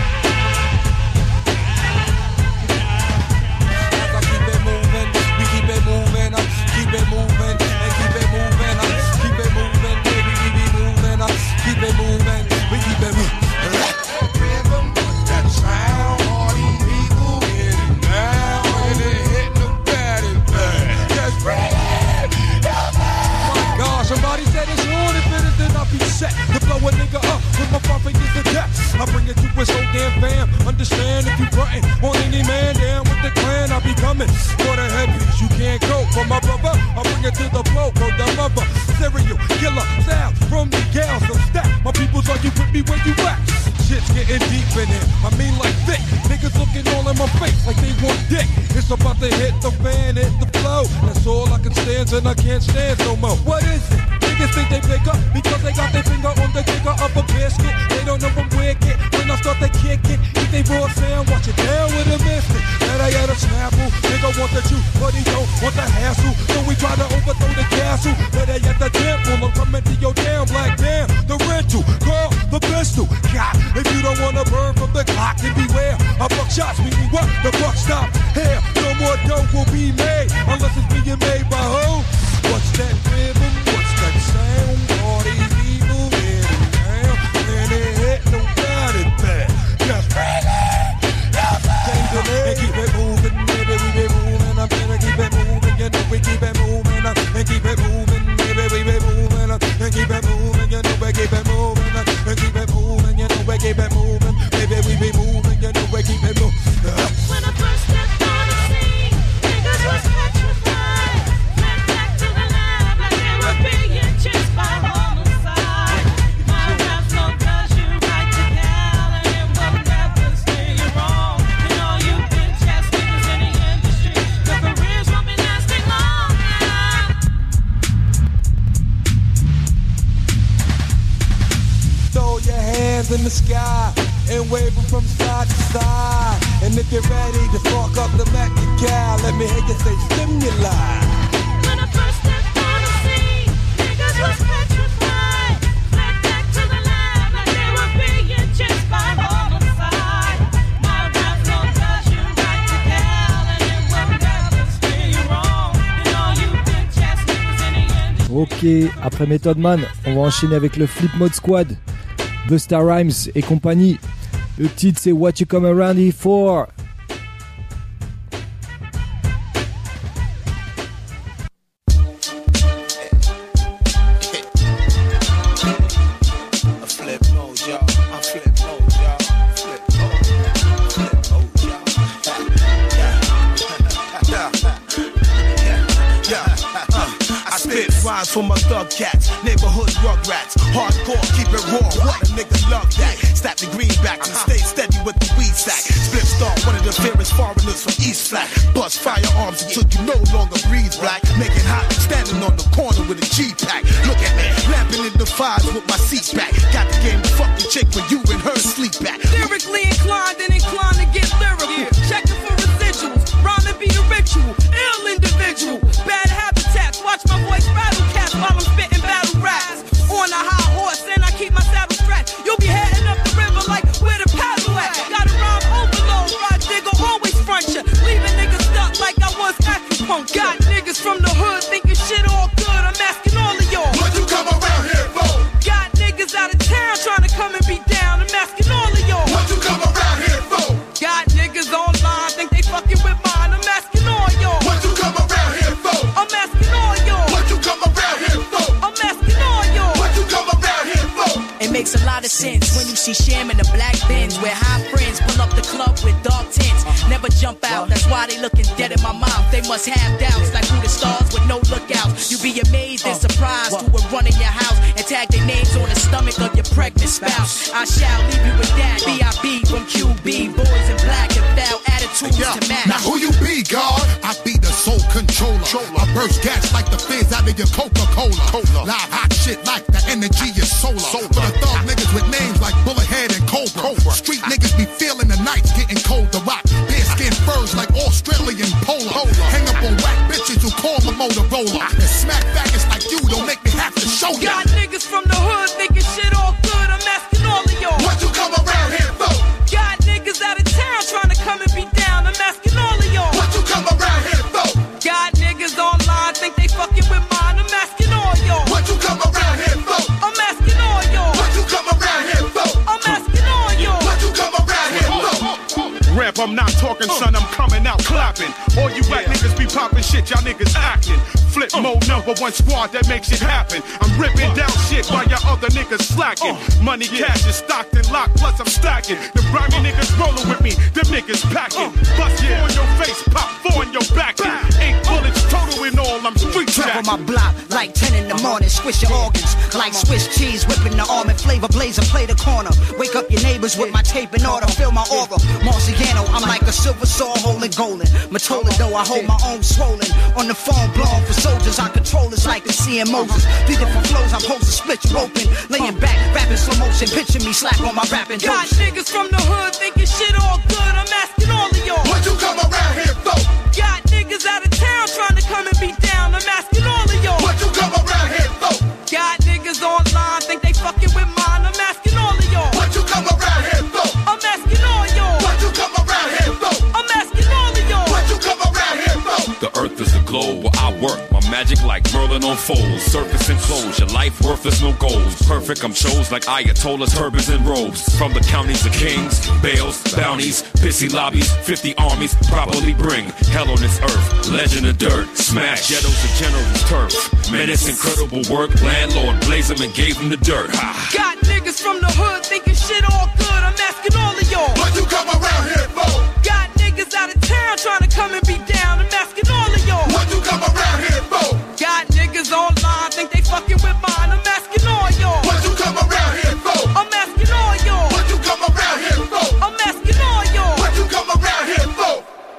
Keep it moving, uh, keep it moving, and keep it moving, uh, keep it moving, baby, we be moving, uh, keep it moving, we keep it moving. Rhythm, that sound, all these people getting down, and they hitting the bad and bad. Just bring it, my God, somebody said it's on, if it is, then I'll be set to blow a nigga up with my five fingers to death. I bring it to his whole damn fam. Understand if you frontin' on any man down with the clan, I'll be coming for the headpiece. You can't go for my brother. I bring it to the blow, bro, the mother. Serial killer sound from the gals. So stack my people's are you with me where you at? Shit's getting deep in it. I mean like thick. Niggas looking all in my face like they want dick. It's about to hit the fan, hit the flow. That's all I can stand and I can't stand no more. What is it? Niggas think they bigger because they got their finger on the trigger of a biscuit. They don't know I'm wicked. When I start to kick it, eat they raw sound, watch it down with a mystic. That I had a snapple, nigga want the juice, but he don't want the hassle. So we try to overthrow the castle, but they at the temple. I'm coming to your damn black damn. The rental, call the pistol. God, if you don't wanna burn from the clock, then beware. I buck shots, we need what? The buck stop here. No more dough will be made unless it's being made by who? What's that rhythm? What's that sound? All these people getting down, and they hit nobody bad. Just bring it, and keep it moving, baby, we be moving. I'm gonna keep it moving, you know we keep it moving, and keep it moving, baby, we be moving, and keep it moving, you know we keep it moving, and keep it moving, you know we keep it moving, baby, we be moving, you know we keep it moving. When I first stepped on the scene, niggas was petrified. Went back to the lab like they were being chased by homicide. My rap flow does you right to hell, and it will never steer you wrong. And all you bitch ass niggas in the industry, your careers won't be lasting long now. Throw your hands in the sky and wave them from side to side. And if you're ready to spark up the Mac and Cal, let me hear you say stimuli. When I first stepped on the scene, niggas was petrified. Went back to the lab like they were being chased by homicide. My rap flow does you right to hell, and it will never steer you wrong. And all you bitch ass niggas in the industry. Ok, après Method Man, on va enchaîner avec le Flip Mode Squad, Busta Rhymes et compagnie. Le titre c'est What You Come Around Here For. Rhymes for my thug cats, neighborhood rugrats, hardcore, keep it raw. What a nigga love that. Slap the greenback and stay steady with the weed sack. Split star, one of the fairest foreigners from East Flat. Bust firearms until you no longer breathe black. Make it hot, standing on the corner with a G-pack. Look at me, lamping in the fives with my seat back. Got the game to fuck the chick when you and her sleep back. Lyrically inclined and inclined to get lyrical. Checking for residuals, rhyme to be a ritual. Ill individual, bad habitats. Watch my voice battle cats while I'm spitting battle raps. On a high horse and I keep my saddle strapped. You'll be heading up the river like where the paddle at. Got a rhyme overload, ride digger always front ya. Leaving niggas stuck like I was acupuncture. Got niggas from the hood thinking shit all good. I'm asking all of y'all, what you come around here for? Got niggas out of town trying to come and be down. I'm asking all of y'all, what you come around here for? Got niggas online think they fucking with mine. I'm asking all y'all, what you come around here for? I'm asking all y'all, what you come around here for? I'm asking all y'all, what you come around here for? It makes a lot of sense when you see Sham in the black bins where high friends pull up the club with dark tints. Never jump out, that's why they looking dead in my mouth. They must have doubts like who the stars with no lookouts. You be amazed and surprised who would run in your house and tag their names on the stomach of your pregnant spouse. I shall leave you with that. B I B from Q B, boys in black and foul attitudes yeah. to match. Now who you be, God? I be the soul controller. A burst gas like the fizz out of your Coca-Cola. Live hot shit like the energy is solar. For the thug niggas with names like Bullethead and Cobra. Street niggas be feeling the nights getting cold to rock. Bare skin furs like Australian polo. Hang up on whack bitches who call the Motorola. And smack faggots like you don't make me have to show ya. Got niggas from the hood thinking shit all good. I'm asking all of y'all. What you come around here for? Got niggas out of town trying to come and be down. I'm asking all of y'all. What you come around here for? Got niggas online think they fucking with mine. I'm asking all y'all. What you come around here for? I'm asking all y'all. What you come around here for? I'm asking all y'all. What you come around here for? Rap, I'm not talking, son, I'm coming out clapping. All you whack niggas be popping shit, y'all niggas acting. Flip mode, number one squad that makes it happen. I'm ripping down shit while y'all other niggas slacking. Money, cash is stocked and locked, plus I'm stacking. The grimy niggas rolling with me, them niggas packing. Bust four in your face, pop four in your back. Eight bullets total in all, I'm street Trap on my block like ten in the morning, squish your organs like Swiss cheese, whipping the almond flavor blazer, play the corner. Wake up your neighbors with my tape in order, fill my aura. Marciano, I'm like a silver saw holding golden. Matola though, I hold my own swollen. On the phone blown for soldiers, I control this like the seeing Moses. Three different flows, I'm supposed to split you open. Laying back, rapping slow motion, picture me slack on my rapping. Got niggas from the hood thinking shit all good. I'm asking all of y'all. What you come around here for? Got niggas out of town trying to come and be down. I'm asking all of y'all. What you come around here for? Got niggas online think they fucking with mine. I'm asking all of y'all. What you come around here for? I'm asking all y'all. What you come around here for? I'm asking all of y'all. What you come around here for? The earth is a globe where I work. My magic like Merlin on folds. Surface enclosed, your life worthless, no goals. Perfect, I'm chose like Ayatollahs, turbans, and robes. From the counties of kings, bails, bounties, pissy lobbies, fifty armies properly bring hell on this earth. Legend of dirt, smash ghettos and generals turf. Menace, incredible work. Landlord blaze him and gave him the dirt. Ha. Got niggas from the hood thinking shit all good. I'm asking all of y'all. What you come around here for? Got niggas out of town trying to come and be down. I'm asking all of y'all. What you come around here for? Got niggas online think they fucking with mine. I'm asking all y'all. What you come around here for? I'm asking all y'all. What you come around here for? I'm asking all y'all. What you come around here for?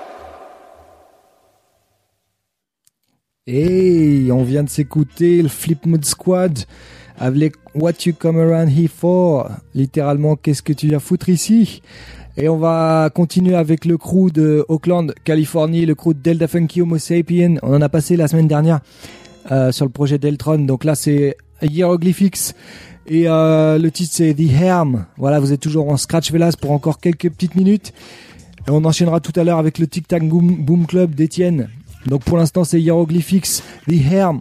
Et on vient de s'écouter le Flip Mode Squad avec What You Come Around Here For, littéralement qu'est-ce que tu viens foutre ici. Et on va continuer avec le crew de Oakland, Californie, le crew de Delta Funky Homo Sapien. On en a passé la semaine dernière euh, sur le projet Deltron. Donc là c'est Hieroglyphics et euh, le titre c'est The Herm. Voilà, vous êtes toujours en Scratch Velas pour encore quelques petites minutes. Et on enchaînera tout à l'heure avec le Tic Tac Boom, Boom Club d'Étienne. Donc pour l'instant c'est Hieroglyphics, The Herm.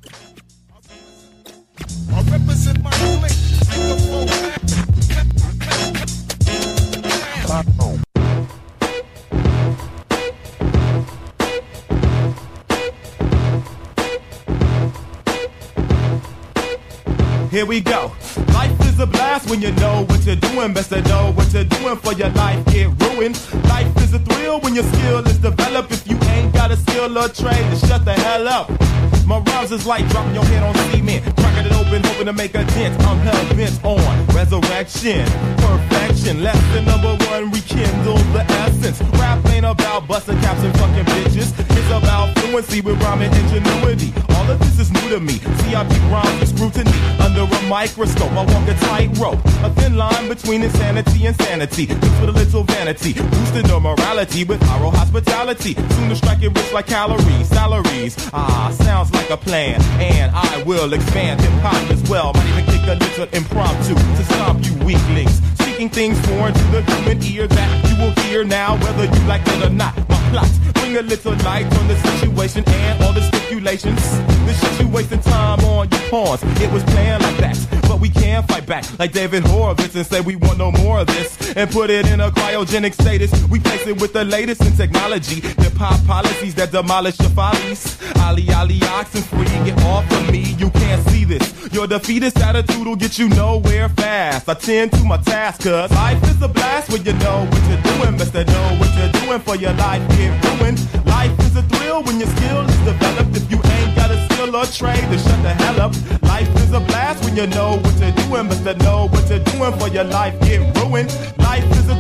Here we go. Life is a blast when you know what you're doing. Best to know what you're doing for your life get ruined. Life is a thrill when your skill is developed. If you ain't got a skill or trade, then shut the hell up. My rhymes is like dropping your head on cement, cracking it open, hoping to make a dent. I'm hell bent on resurrection, perfection. Lesson number one, rekindle the essence. Rap ain't about busting caps and fucking bitches. It's about fluency with rhyming ingenuity. All of this is new to me. See, I keep rhymes with scrutiny. Under a microscope, I walk a tightrope. A thin line between insanity and sanity. Mixed with a little vanity. Boosting the morality with oral hospitality. Soon to strike it rich like calories, salaries. Ah, sounds like a plan. And I will expand hip hop as well. Might even kick a little impromptu to stomp you weaklings. Speaking things foreign to the human ear that you will hear now, whether you like it or not. My plots bring a little light on the situation and all the stipulations. The shit you wasting time on your pawns. It was planned like that, but we can't fight back like David Horowitz and say we want no more of this and put it in a cryogenic status. We place it with the latest in technology. Hip hop policies that demolish your follies. Ali Ali oxen free, get off of me. You can't see this. Your defeatist attitude will get you nowhere fast. I tend to my task, cause life is a blast when you know what you're doing. Best to know what you're doing for your life get ruined. Life is a thrill when your skill is developed. If you ain't got a skill or trade, then shut the hell up. Life is a blast when you know what you're doing. Best to know what you're doing for your life get ruined. Life is a thrill when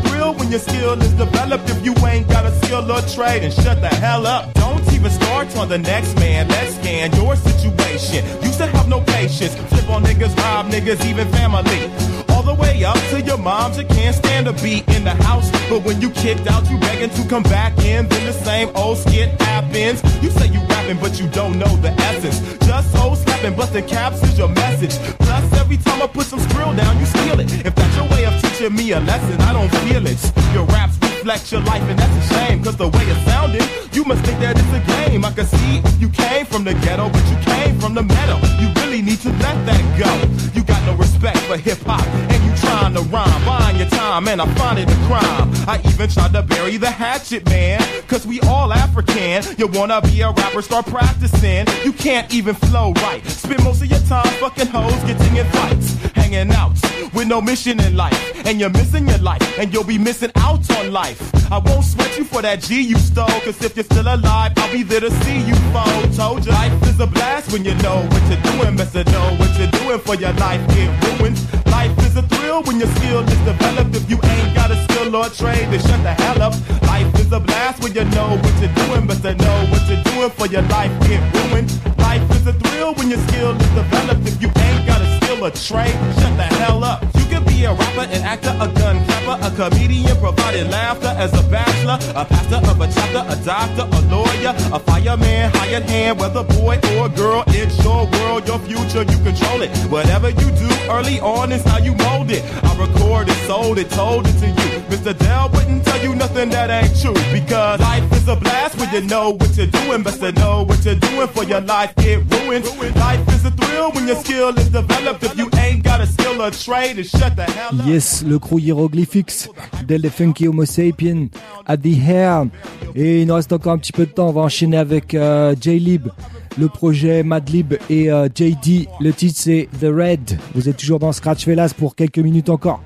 when your skill is developed. If you ain't got a skill or trade, and shut the hell up. Don't even start on the next man. Let's scan your situation. Used to have no patience. Flip on niggas, rob niggas, even family. All the way up to your moms, you can't stand a beat in the house. But when you kicked out, you begging to come back in. Then the same old skit happens. You say you rapping, but you don't know the essence. Just so slapping, busting caps is your message. Plus, every time I put some skrill down, you steal it. If that's your way of teaching me a lesson, I don't feel it. Your raps reflect your life, and that's a shame. Cause the way it sounded, you must think that it's a game. I can see you came from the ghetto, but you came from the meadow. You really need to let that go. You got no respect for hip-hop, and you trying to rhyme, buying your time, and I find it a crime. I even tried to bury the hatchet, man, cause we all African. You wanna be a rapper, start practicing. You can't even flow right. Spend most of your time fucking hoes, getting in fights, hanging out with no mission in life. And you're missing your life, and you'll be missing out on life. I won't sweat you for that G you stole, cause if you're still alive, I'll be there to see you fall. Told you, life is a blast when you know what you're doing. Best to know what you're doing for your life get ruined. Life is a thrill when your skill is developed. If you ain't got a skill or trade, then shut the hell up. Life is a blast when you know what you're doing. Best to know what you're doing for your life get ruined. Life is a thrill when your skill is developed. If you ain't got a skill or trade, shut the hell up. You can be a rapper, an actor, a gun clapper, a comedian providing laughter as a bachelor, a pastor of a chapter, a doctor, a lawyer, a fireman, hired hand, whether boy or girl, it's your world, your future, you control it. Whatever you do early on is how you mold it. I recorded, sold it, told it to you. Mister Dell wouldn't tell you nothing that ain't true, because life is a blast when you know what you're doing. Best to know what you're doing for your life get ruined. Life is a thrill when your skill is developed. If you ain't got a skill or trade, shut the hell up. Yes, le crew Hieroglyphics, Del Funky Homo Sapien, At the Hair. Et il nous reste encore un petit peu de temps, on va enchaîner avec euh, J-Lib, le projet Madlib et euh, J D. Le titre c'est The Red. Vous êtes toujours dans Scratch Fellas pour quelques minutes encore.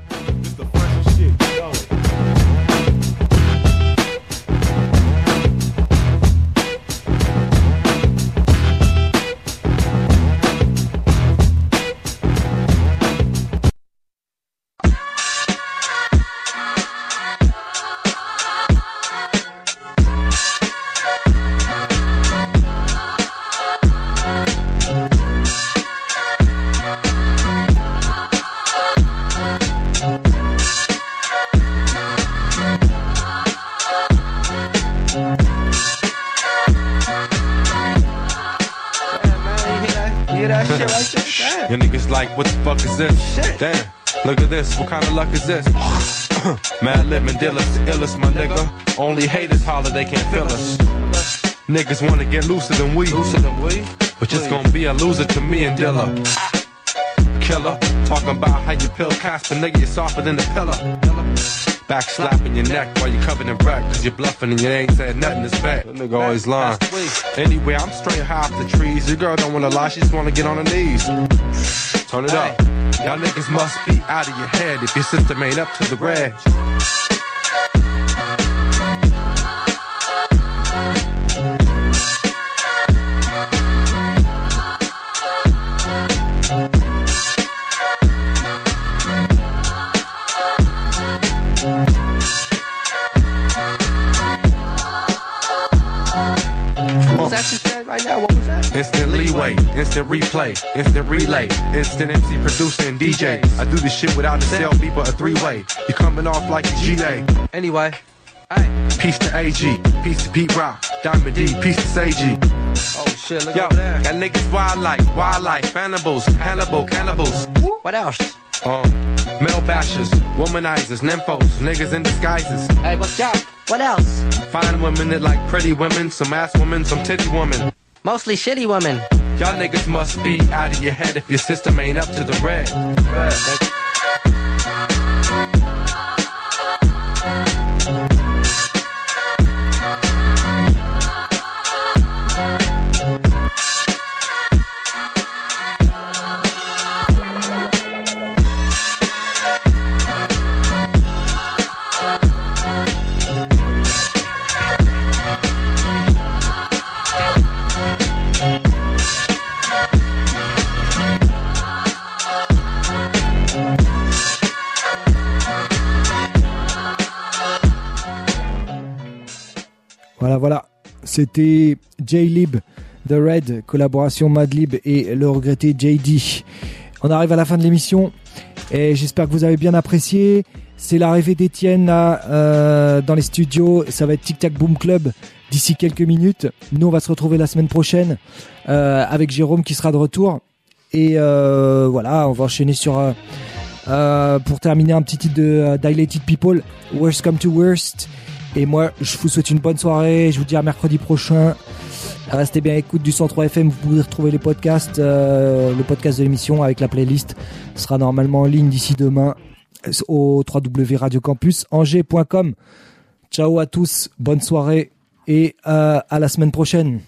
Your niggas like, what the fuck is this? Shit. Damn, look at this, what kind of luck is this? Mad living dealers, the illest, my nigga. Only haters holler, they can't feel us. Niggas wanna get looser than we, looser than we. But just gonna be a loser to me and Dilla. Killer, talking about how you pill Casper, nigga, you're softer than the pillar. Back slapping your neck while you're covered in wreck, cause you're bluffing and you ain't said nothing to spec. That nigga always lying. Anyway, I'm straight high off the trees. Your girl don't wanna lie, she just wanna get on her knees. Turn it up. Y'all niggas must be out of your head if your system ain't up to the red. Right now, what was that? Instant leeway, instant replay, instant relay, instant M C producer and D J. I do this shit without a cell beat but a three-way. You coming off like a G A. Anyway, hey. Peace to A G, peace to Pete Rock, Diamond D, peace to Seiji. Oh shit, look Yo, over there. Got niggas wildlife, wildlife, cannibals, Hannibal, cannibals. What else? Um, male bashers, womanizers, nymphos, niggas in disguises. Hey, what's up? What else? Fine women that like pretty women, some ass women, some titty women. Mostly shitty women. Y'all niggas must be out of your head if your system ain't up to the red. red. voilà, c'était J-Lib, The Red, collaboration Madlib et le regretté J D. On arrive à la fin de l'émission et j'espère que vous avez bien apprécié. C'est l'arrivée d'Étienne là, euh, dans les studios. Ça va être Tic Tac Boom Club d'ici quelques minutes. Nous, on va se retrouver la semaine prochaine euh, avec Jérôme qui sera de retour. Et euh, voilà, on va enchaîner sur euh, euh, pour terminer un petit titre de uh, Dilated People, Worst Come to Worst. Et moi, je vous souhaite une bonne soirée. Je vous dis à mercredi prochain. Restez bien à l'écoute du cent trois F M. Vous pouvez retrouver les podcasts, euh, le podcast de l'émission avec la playlist sera normalement en ligne d'ici demain au w w w point radio campus angers point com. Ciao à tous, bonne soirée et euh, à la semaine prochaine.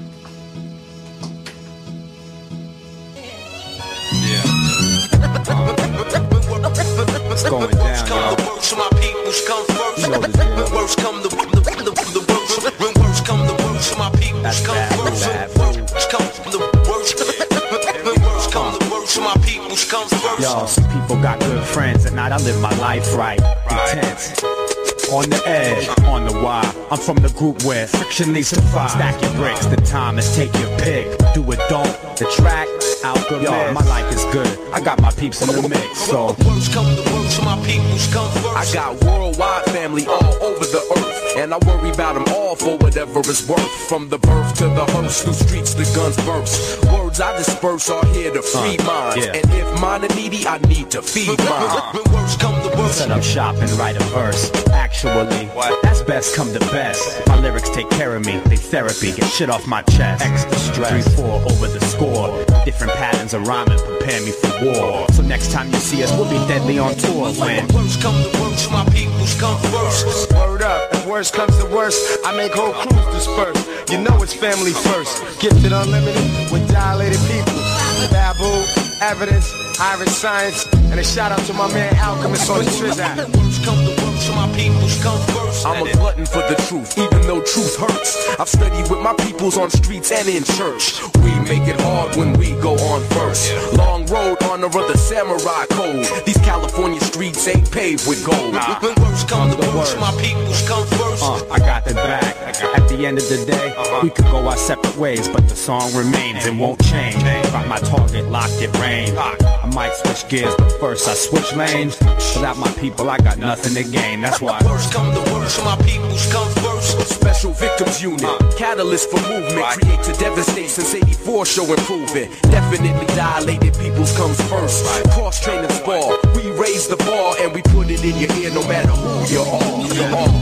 It's going down, y'all. You know this deal. When worse come the the the the worst. When worse come the worst, my people come first. When worse come the worst. When worse come the worst, my people come first. Yo, some people got good friends, and I live my life right. Intense. On the edge, on the wire. I'm from the group where friction leads to fire. Stack your bricks, the time is take your pick. Do it, don't. The track, out good. Yo, my life is good. I got my peeps in the mix, so. Worst come the worst, my people's come first. I got worldwide family all over the earth, and I worry about them all for whatever it's worth. From the birth to the hearse, through streets the guns burst. Words I disperse are here to free uh, minds, yeah. And if mine are needy, I need to feed mine. When worst come the worst, set up shop and write a verse. Actually, what? That's best come to best. My lyrics take care of me, they therapy, get shit off my chest. Extra stress, three four over the score. Different patterns of rhyming prepare me for war. So next time you see us, we'll be deadly on tour. When worst come the worst, my people's come first. Word up, if worst comes to worst, I make whole crews disperse. You know it's family first. Gifted unlimited with dilated people. Babu, Evidence, Irish Science, and a shout out to my man Alchemist on the Trizak. I'm a glutton for the truth, even though truth hurts. I've studied with my peoples on streets and in church. We make it hard when we go on first. Long road, honor of the samurai code. These California streets ain't paved with gold. Nah, when words come to worst, my peoples come first. Uh, I got the back. At the end of the day, uh-huh. we could go our separate ways, but the song remains and won't change. Got my target locked at range. I might switch gears, but first I switch lanes. Without my people, I got nothing to gain. That's why. Worst come to worst, my peoples come first. Special Victims Unit, uh, catalyst for movement, right. Create to devastate since eighty-four, show improvement. Definitely dilated peoples comes first. Right. Cross train and spar, we raise the bar and we put it in your ear no matter who you are. You're all.